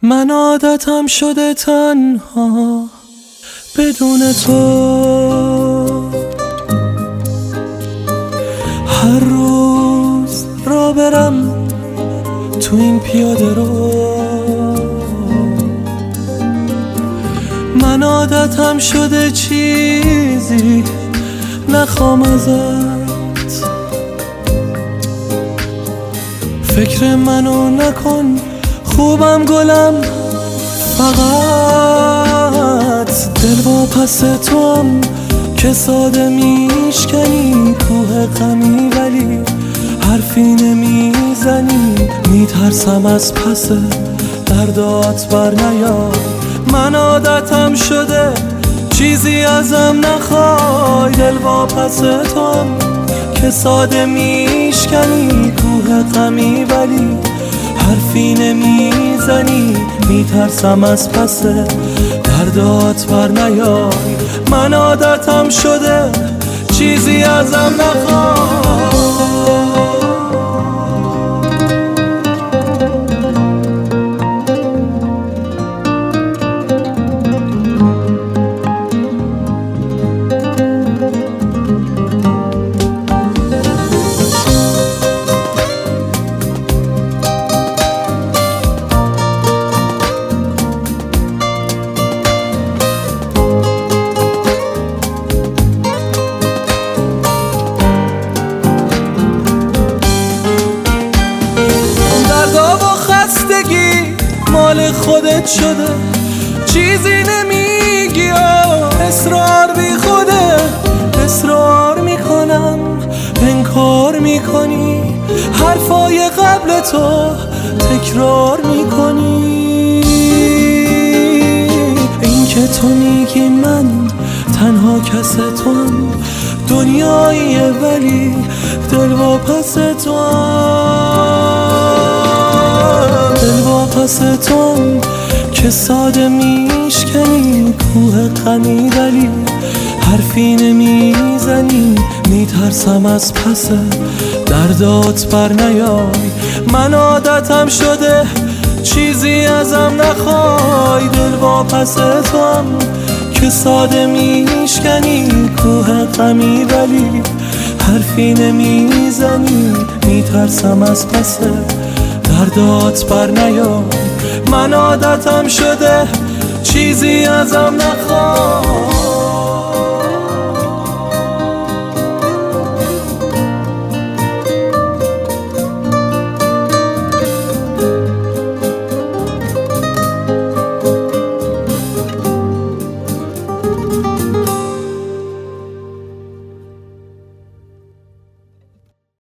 من عادتم شده تنها بدون تو، هر روز را برم تو این پیاده رو. من عادتم شده چیزی نخوام ازت، فکر منو نکن خوبم گلم، فقط دل با پس توام که ساده میشکنی کوه غمی، ولی حرفی نمیزنی، میترسم از پس دردات بر نیاد. من عادتم شده چیزی ازم نخوای، دل با پس توام که ساده میشکنی کوه غمی، ولی حرفی نمیزنی، میترسم از پس دردات بر نیای. من عادتم شده چیزی ازم نخوای. مال خودت شده، چیزی نمیگی، اصرار بی خوده، اصرار میکنم انکار میکنی، حرفای قبل تو تکرار میکنی. این که تو میگی من تنها کس توام، دنیاییه ولی دل با پس پس توام که ساده میشکنی کوه غمی، ولی حرفی نمیزنی، میترسم از پس دردات بر نیای. من عادتم شده چیزی ازم نخوای، دل با پس توام که ساده میشکنی کوه غمی، ولی حرفی نمیزنی، میترسم از پس دردات بر نیای. من عادتم شده چیزی ازم نخوای.